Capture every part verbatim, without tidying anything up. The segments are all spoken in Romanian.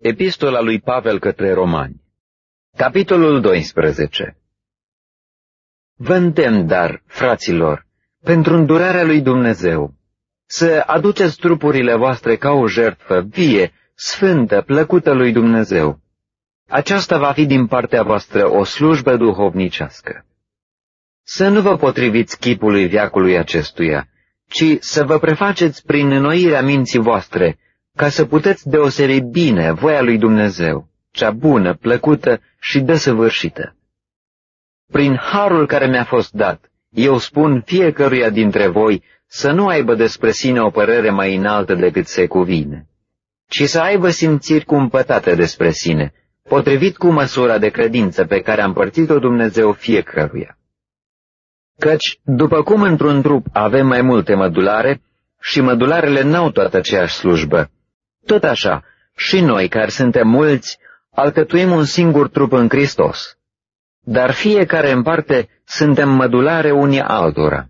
Epistola lui Pavel către Romani, capitolul doisprezece. Vă îndemn, dar, fraților, pentru îndurarea lui Dumnezeu, să aduceți trupurile voastre ca o jertfă vie, sfântă, plăcută lui Dumnezeu. Aceasta va fi din partea voastră o slujbă duhovnicească. Să nu vă potriviți chipului veacului acestuia, ci să vă prefaceți prin înnoirea minții voastre, ca să puteți deosebi bine voia lui Dumnezeu, cea bună, plăcută și desăvârșită. Prin harul care mi-a fost dat, eu spun fiecăruia dintre voi să nu aibă despre sine o părere mai înaltă decât se cuvine, ci să aibă simțiri cumpătate despre sine, potrivit cu măsura de credință pe care a împărțit-o Dumnezeu fiecăruia. Căci, după cum într-un trup avem mai multe mădulare, și mădularele n-au toată aceeași slujbă, tot așa, și noi, care suntem mulți, alcătuim un singur trup în Hristos, dar fiecare în parte suntem mădulare unii altora.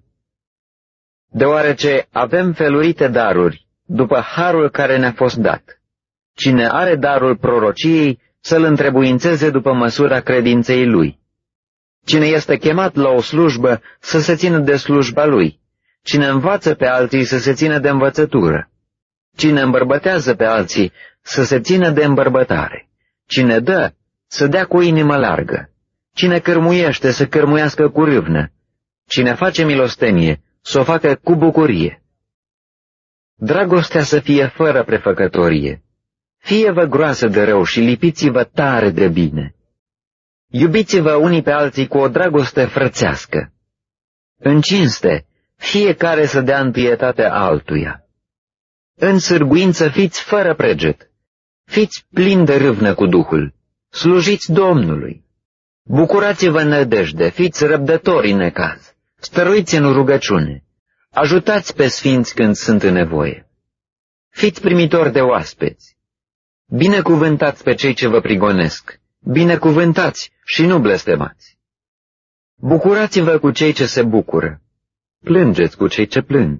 Deoarece avem felurite daruri, după harul care ne-a fost dat. Cine are darul prorociei, să-l întrebuințeze după măsura credinței lui. Cine este chemat la o slujbă, să se țină de slujba lui. Cine învață pe alții, să se țină de învățătură. Cine îmbărbătează pe alții, să se țină de îmbărbătare. Cine dă, să dea cu inimă largă. Cine cărmuiește, să cărmuiască cu râvnă. Cine face milostenie, să o facă cu bucurie. Dragostea să fie fără prefăcătorie. Fie-vă groasă de rău și lipiți-vă tare de bine. Iubiți-vă unii pe alții cu o dragoste frățească. În cinste, fiecare să dea întâietate altuia. În sârguință fiți fără preget. Fiți plini de râvnă cu Duhul. Slujiți Domnului. Bucurați-vă în nădejde, fiți răbdători în necaz. Stăruiți în rugăciune. Ajutați pe sfinți când sunt în nevoie. Fiți primitori de oaspeți. Binecuvântați pe cei ce vă prigonesc. Binecuvântați și nu blestemați. Bucurați-vă cu cei ce se bucură. Plângeți cu cei ce plâng.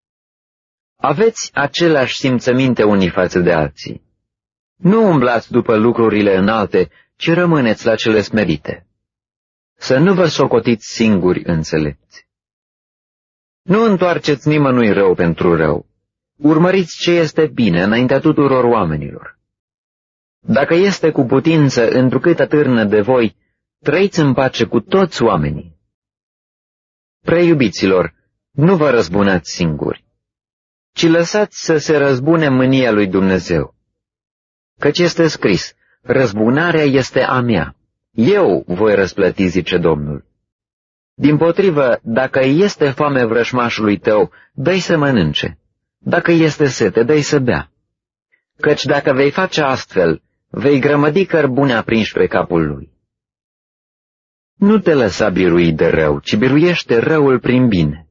Aveți aceleași simțăminte unii față de alții. Nu umblați după lucrurile înalte, ci rămâneți la cele smerite. Să nu vă socotiți singuri înțelepți. Nu întoarceți nimănui rău pentru rău. Urmăriți ce este bine înaintea tuturor oamenilor. Dacă este cu putință întrucât atârnă de voi, trăiți în pace cu toți oamenii. Preiubiților, nu vă răzbunați singuri, ci lăsați să se răzbune mânia lui Dumnezeu. Căci este scris, răzbunarea este a mea, eu voi răsplăti, zice Domnul. Dimpotrivă, dacă este foame vrășmașului tău, dă-i să mănânce, dacă este sete, dă-i să bea. Căci dacă vei face astfel, vei grămădi cărbune aprinși pe capul lui. Nu te lăsa birui de rău, ci biruiește răul prin bine.